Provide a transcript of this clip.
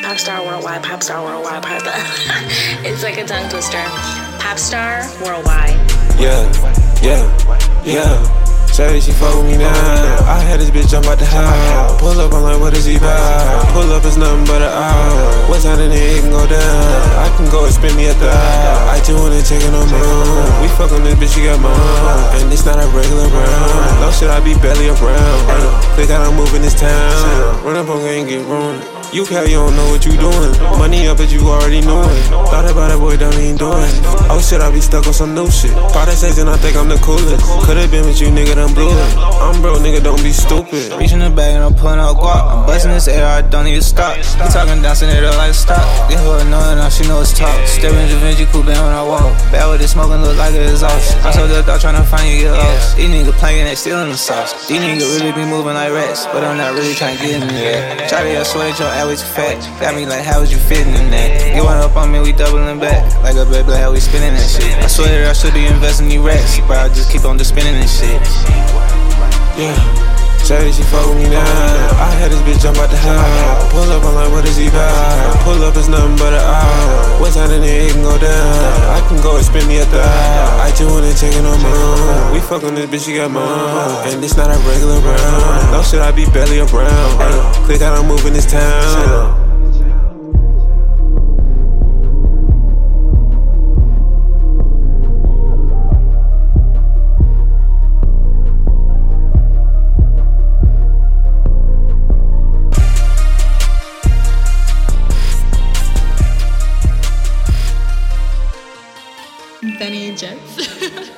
Popstar Worldwide, Popstar Worldwide, Popstar. It's like a tongue twister. Popstar Worldwide. Yeah, yeah. Say she fuck with me now. I had this bitch jump out the house. Pull up, I'm like, what is he about? Pull up, it's nothing but an hour. What's happening, it can go down. I can go and spin me at the hour. I just wanna check it on moon. We fuck on this bitch, she got mom. And this not a regular round. No shit, I be barely around. Quick, I don't move in this town. Run up on game, get ruined. You care, you don't know what you doing. Money up, but you already know it. Thought about it, boy, don't even do it. Oh shit, I be stuck on some new shit. Product season, I think I'm the coolest. Could've been with you, nigga, done blew it. I'm broke, nigga, don't be stupid. Reaching the bag and I'm pulling out guap. I'm busting this air, I don't need to stop. He talking dancing it up like stop. Get her annoying, now she know it's talk. Stepping Da Vinci cool down when I walk. Bad with this smoking, look like an exhaust. I'm so dead, trying to find you, get lost. These niggas playing, they stealing the sauce. These niggas really be moving like rats, but I'm not really trying to get in there. Charlie, I swear that your ass way too fat. Got me like, how was you fitting in that? You want up on me, we doubling back. Like a baby, how we spinning that shit. I swear that I should've invested in these racks, but I just keep on just spinning this shit. Yeah. Say she fuck with me now. I had this bitch jump out the house. Pull up, I'm like, what is he about? Pull up, it's nothing but an hour. What's happening, it can go down. I can go and spin me at the hour. I just wanna check it on moon. We fuck on this bitch, she got mom. And this not a regular round. No shit, I be barely around. Quick, I don't move in this town. Benny Jets.